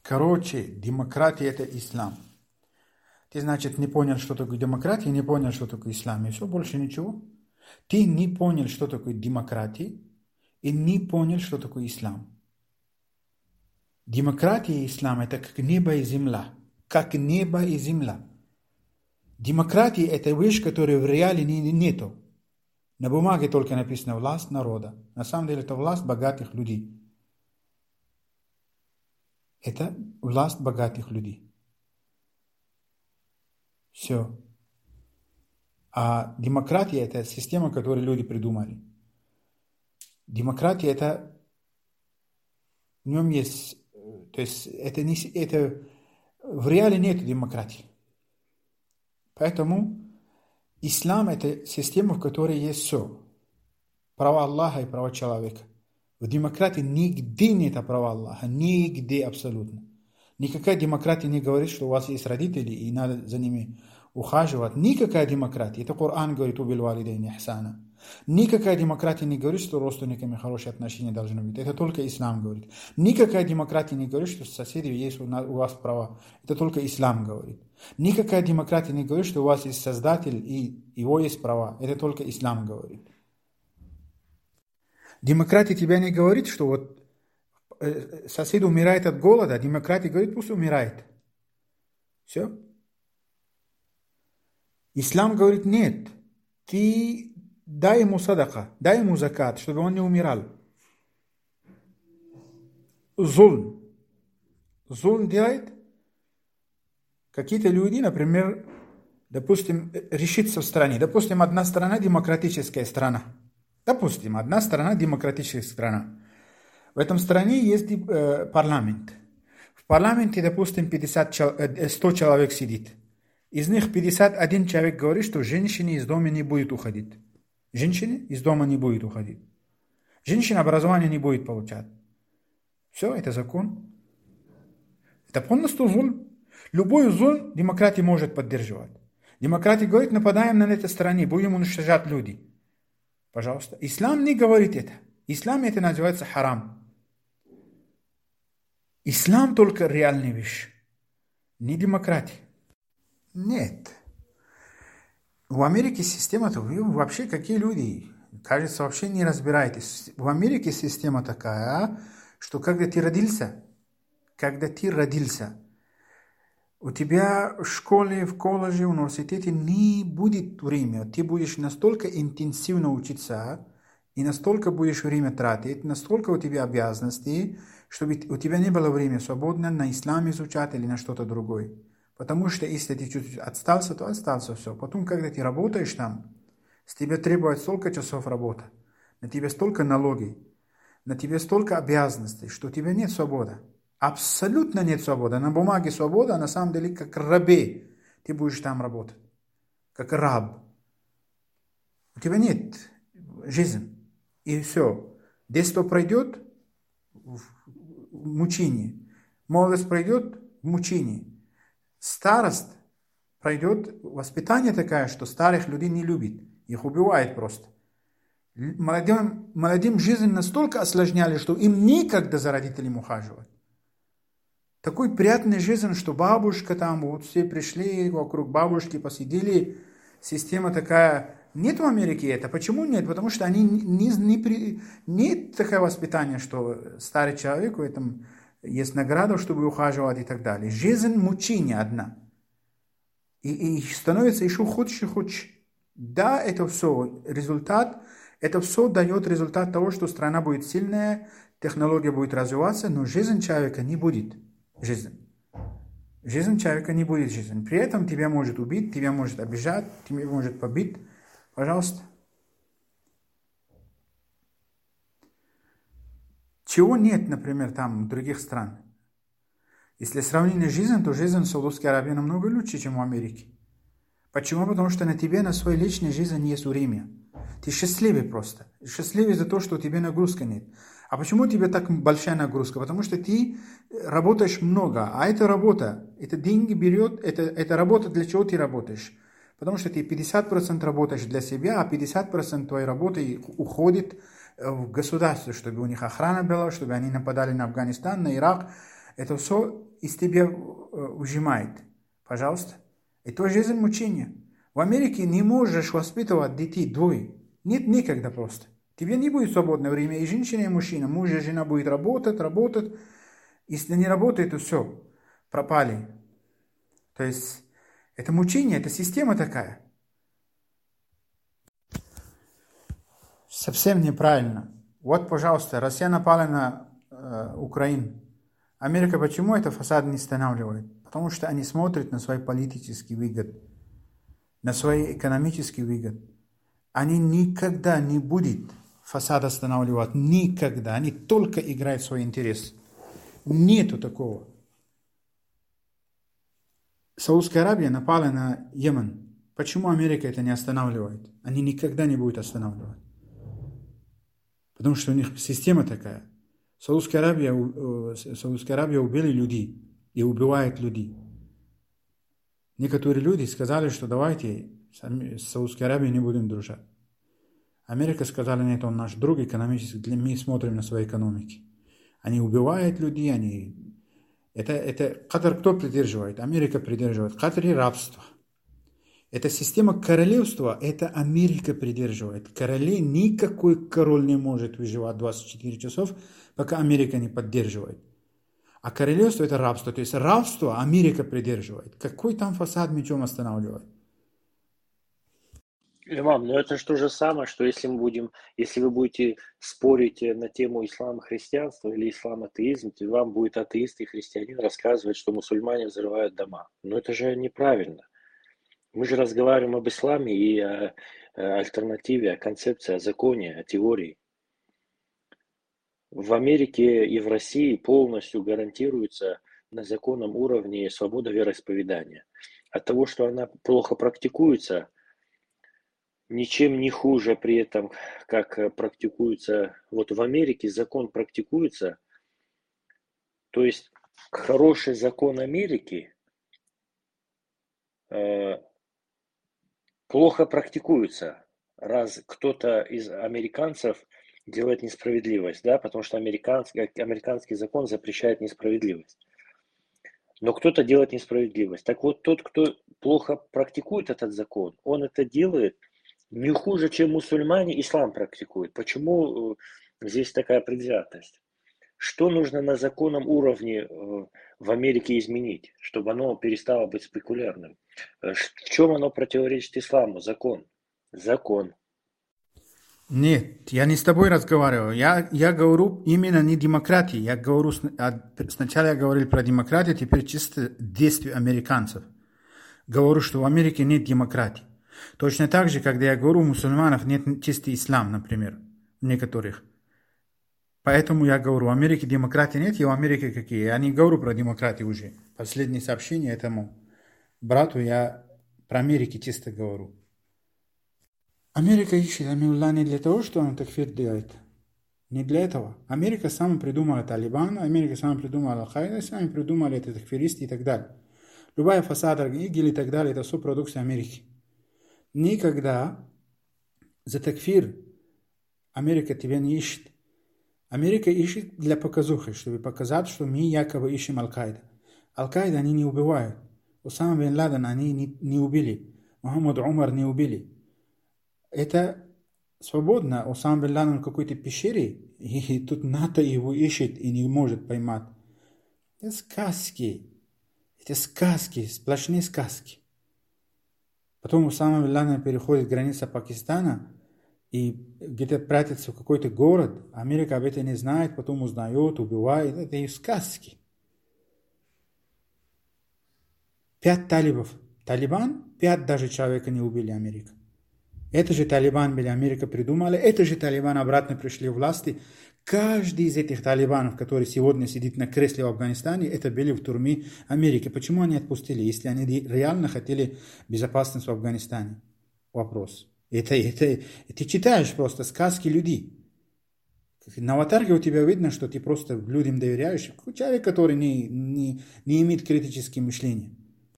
Короче, демократия – это ислам. Ты, значит, не понял, что такое демократия, не понял, что такое ислам, и все, больше ничего. Ты не понял, что такое демократия, и не понял, что такое ислам. Демократия и ислам – это как небо и земля. Как небо и земля. Демократия – это вещь, которой в реале нету. На бумаге только написано «власть народа». На самом деле это власть богатых людей. Это власть богатых людей. Все. А демократия – это система, которую люди придумали. Демократия – это… В нем есть… То есть это в реале нет демократии. Поэтому ислам – это система, в которой есть все. Права Аллаха и права человека. В демократии нигде нет права Аллаха. Нигде абсолютно. Никакая демократия не говорит, что у вас есть родители и надо за ними ухаживать. Никакая демократия. Это Коран говорит «Убил валидейни ихсана». Никакая демократия не говорит, что родственниками хорошие отношения должны быть. Это только ислам говорит. Никакая демократия не говорит, что соседи есть у вас права. Это только ислам говорит. Никакая демократия не говорит, что у вас есть создатель и его есть права. Это только ислам говорит. Демократия тебя не говорит, что вот сосед умирает от голода. Демократия говорит, пусть умирает. Все. Ислам говорит, нет. Ты дай ему садака, дай ему закат, чтобы он не умирал. Зульм. Зульм делает какие-то люди, например, допустим, решится в стране. Допустим, одна страна демократическая страна. Допустим, одна страна демократическая страна. В этом стране есть парламент. В парламенте, допустим, 100 человек сидит. Из них 51 человек говорит, что женщине из дома не будет уходить. Женщине из дома не будет уходить. Женщина образование не будет получать. Все, это закон. Это полностью зульм. Любой зульм демократия может поддерживать. Демократия говорит, нападаем на этой стране, будем уничтожать людей. Пожалуйста. Ислам не говорит это. Ислам это называется харам. Ислам только реальная вещь. Не демократия. Нет. В Америке система-то, вы вообще какие люди? Кажется, вообще не разбираетесь. В Америке система такая, что когда ты родился, у тебя в школе, в колледже, в университете не будет времени. Ты будешь настолько интенсивно учиться, и настолько будешь время тратить, настолько у тебя обязанностей, чтобы у тебя не было времени свободно на ислам изучать или на что-то другое. Потому что если ты чуть-чуть отстался, то остался все. Потом, когда ты работаешь там, с тебя требуют столько часов работы, на тебе столько налогов, на тебе столько обязанностей, что у тебя нет свободы. Абсолютно нет свободы. На бумаге свобода, а на самом деле как рабе ты будешь там работать. Как раб. У тебя нет жизни. И все. Детство пройдет в мучении. Молодость пройдет в мучении. Старость пройдет, воспитание такое, что старых людей не любит. Их убивает просто. Молодым жизнь настолько осложняли, что им некогда за родителями ухаживать. Такой приятной жизнь, что бабушка там, вот все пришли вокруг бабушки, посидели. Система такая. Нет в Америке это. Почему нет? Потому что они нет такое воспитание, что старый человек, в этом есть награда, чтобы ухаживать и так далее. Жизнь мучения одна. И становится еще худше и худше. Да, это все результат. Это все дает результат того, что страна будет сильная, технология будет развиваться, но жизнь человека не будет. Жизнь человека не будет жизнь. При этом тебя может убить, тебя может обижать, тебя может побить. Пожалуйста. Чего нет, например, там в других странах? Если сравнить жизнь, то жизнь в Саудовской Аравии намного лучше, чем в Америке. Почему? Потому что на тебе, на своей личной жизни есть время. Ты счастливый просто. Счастливый за то, что у тебя нагрузка нет. А почему у тебя так большая нагрузка? Потому что ты работаешь много. А эта работа, это деньги берет, это работа, для чего ты работаешь? Потому что ты 50% работаешь для себя, а 50% твоей работы уходит в государство, чтобы у них охрана была, чтобы они нападали на Афганистан, на Ирак. Это все из тебя ужимает. Пожалуйста. Это жизнь мучения. В Америке не можешь воспитывать детей двое. Нет никогда просто. Тебе не будет свободное время. И женщина, и мужчина. Муж и жена будет работать. Если не работает, то все. Пропали. То есть это мучение, это система такая. Совсем неправильно. Вот, пожалуйста, Россия напала на Украину. Америка почему это фасад не останавливает? Потому что они смотрят на свои политические выгоды, на свои экономические выгоды. Они никогда не будут фасад останавливать. Никогда. Они только играют в свой интерес. Нету такого. Саудская Аравия напала на Йемен. Почему Америка это не останавливает? Они никогда не будут останавливать. Потому что у них система такая. Саудская Аравия убили людей и убивает людей. Некоторые люди сказали, что давайте с Саудской Аравией не будем дружить. Америка сказала, нет, он наш друг экономический, мы смотрим на свои экономики. Они убивают людей, Это Катар кто придерживает? Америка придерживает. Катар и рабство. Эта система королевства, это Америка придерживает. Никакой король не может выживать 24 часов, пока Америка не поддерживает. А королевство это рабство. То есть рабство Америка придерживает. Какой там фасад мечом останавливает? Имам, ну это же то же самое, что если вы будете спорить на тему ислама-христианства или ислам-атеизм, то вам будет атеист и христианин рассказывать, что мусульмане взрывают дома. Но это же неправильно. Мы же разговариваем об исламе и о альтернативе, о концепции, о законе, о теории. В Америке и в России полностью гарантируется на законном уровне свобода вероисповедания. От того, что она плохо практикуется, ничем не хуже при этом, как практикуется. Вот в Америке закон практикуется, то есть хороший закон Америки плохо практикуется, раз кто-то из американцев делает несправедливость, да, потому что американский закон запрещает несправедливость. Но кто-то делает несправедливость. Так вот, тот, кто плохо практикует этот закон, он это делает не хуже, чем мусульмане ислам практикуют. Почему здесь такая предвзятость? Что нужно на законном уровне в Америке изменить, чтобы оно перестало быть спекулярным? В чем оно противоречит исламу? Закон. Закон. Нет, я не с тобой разговариваю. Я говорю именно не демократии. Сначала я говорил про демократию, теперь чисто действия американцев. Говорю, что в Америке нет демократии. Точно так же, когда я говорю, у мусульманов нет чистый ислам, например, некоторых. Поэтому я говорю, в Америке демократии нет, и в Америке какие. Я не говорю про демократию уже. Последнее сообщение этому брату я про Америку чисто говорю. Америка ищет Амилла не для того, что он такфир делает. Не для этого. Америка сама придумала Талибан, Америка сама придумала Аль-Каида, сами придумали это такфиристы и так далее. Любая фасада, ИГИЛ и так далее, это все продукция Америки. Никогда за такфир Америка тебя не ищет. Америка ищет для показухи, чтобы показать, что мы якобы ищем Аль-Каида. Аль-Каида они не убивают. Усама бен Ладен они не убили. Мухаммад Умар не убили. Это свободно. Усама бен Ладен в какой-то пещере, и тут НАТО его ищет и не может поймать. Это сказки. Это сказки, сплошные сказки. Потом Усама бен Ладен переходит границу Пакистана и где-то прятаться в какой-то город. Америка об этом не знает, потом узнает, убивает. Это и сказки. 5 талибов. Талибан, 5 даже человека не убили Америка. Это же Талибан были, Америка придумала. Это же Талибан обратно пришли в власти. Каждый из этих талибанов, который сегодня сидит на кресле в Афганистане, это были в тюрьме Америки. Почему они отпустили, если они реально хотели безопасность в Афганистане? Вопрос. Ты читаешь просто сказки людей. На аватарке у тебя видно, что ты просто людям доверяешь. Человек, который не имеет критического мышления.